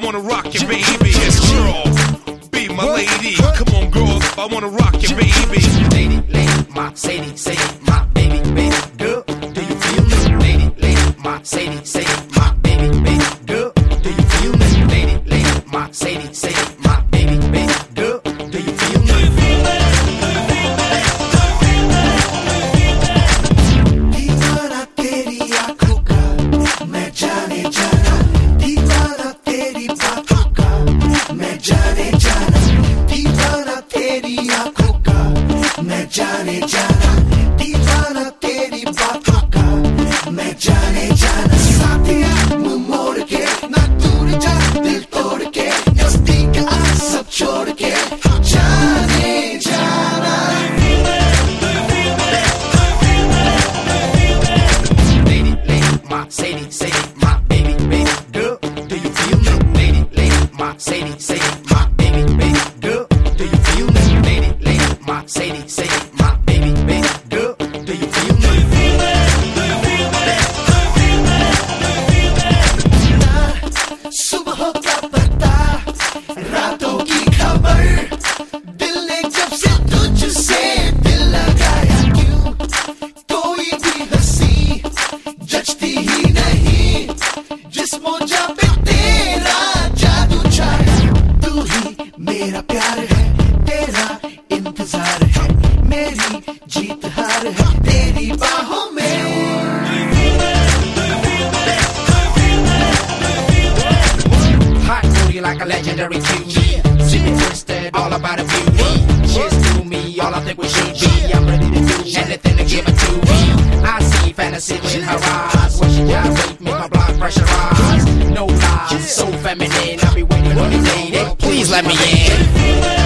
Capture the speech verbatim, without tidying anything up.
wanna rock you, baby. Yes, girl, be my lady. Come on, girl, I wanna rock you, baby. Lady, lady, my Sadie, Sadie, my baby, baby, girl. Do you feel me? Lady, lady, my Sadie, Sadie, my baby, baby, girl. Do you feel me? Lady, lady, my Sadie, Sadie, my baby, baby, girl. Do you feel me? दीवाना तेरी आँखों का मैं जाने जाना, दीवाना तेरी बातों का मैं जाने जाना, दीवाना तेरी आँखों का मैं जाने जाना, दीवाना तेरी बातों का मैं जाने जाना। साथिया मुँह मोड़ के ना दूर जा, दिल तोड़ के नजदीक आ, सब छोड़ के जाने जाना। Lady, lady, my Sadie, Sadie, my baby, baby, girl. Do you feel me? Lady, lady, my Sadie, Sadie, my baby, baby, girl. Do you feel me? Lady, lady, my Sadie, Sadie, my baby, baby, girl. Do you feel me? सुबह का पता, रातों की खबर, दिल ने जब से तुझसे दिल लगाया क्यों, कोई भी हंसी जचती ही नहीं, जिस्मों जा पे तेरा जादू छाया। तू ही मेरा प्यार है, तेरा इंतजार है, मेरी जीत हार है तेरी बाहों में। Hot booty like a legendary cutie. See me twisted, all about a beauty. She's to me, all I think we should be. I'm ready to do anything to give it to me. I see fantasy in her eyes. When she gyrate, make my blood pressure rise. No lies, so feminine. I'll be waiting on you, lady. Please let me in.